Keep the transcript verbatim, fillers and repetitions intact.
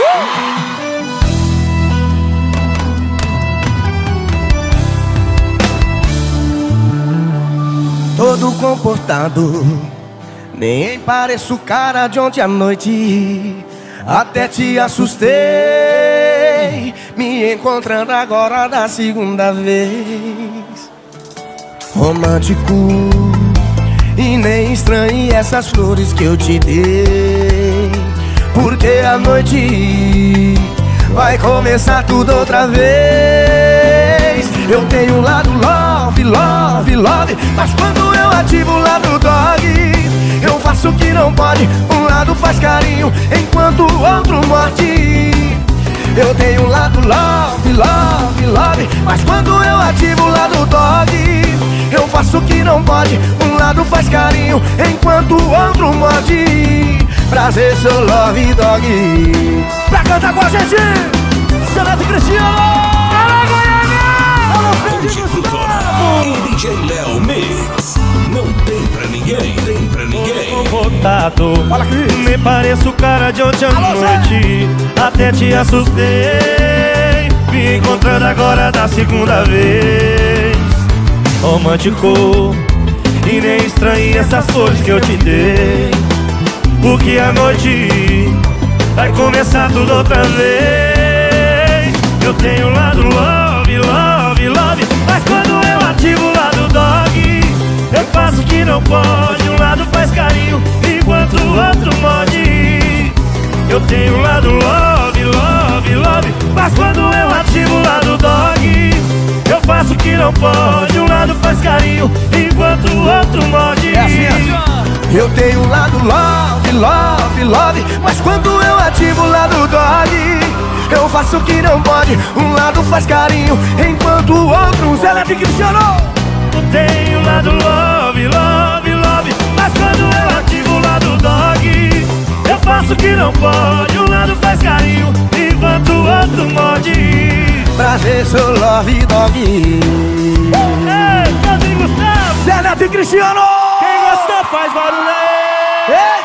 Todo comportado, nem pareço cara de ontem à noite. Até te assustei, me encontrando agora da segunda vez. Romântico, e nem estranhe essas flores que eu te dei, porque a noite vai começar tudo outra vez. Eu tenho um lado love, love, love, mas quando eu ativo o lado dog, eu faço o que não pode. Um lado faz carinho, enquanto o outro morde. Eu tenho um lado love, love, love, mas quando eu ativo o lado dog, eu faço o que não pode. Um lado faz carinho, enquanto o outro morde. Prazer, sou love dog. Pra cantar com a gente, Zeneto e Cristiano. E D J Léo Mix. Não tem pra ninguém, tem pra ninguém. Comportado, me pareço cara de ontem à noite. Até te assustei, me encontrando agora da segunda vez. Romântico, e nem estranhe essas flores que eu te dei, porque a noite vai começar tudo outra vez. Eu tenho um lado love, love, love, mas quando eu ativo o lado dog, eu faço o que não pode. Um lado faz carinho, enquanto o outro morde. Eu tenho um lado love, love, love, mas quando eu ativo o lado dog, eu faço o que não pode. Um lado faz carinho, enquanto o outro morde. É assim, assim. Eu tenho um lado love, love, love, mas quando eu ativo o lado dog, eu faço o que não pode. Um lado faz carinho, enquanto o outro Zeneto e Cristiano. Eu tenho um lado love, love, love, mas quando eu ativo o lado dog, eu faço o que não pode. Um lado faz carinho, enquanto o outro morde. Prazer, sou love dog. Ei, Cadê Gustavo? Zeneto e Cristiano. Quem gostou faz barulho aí. Ei!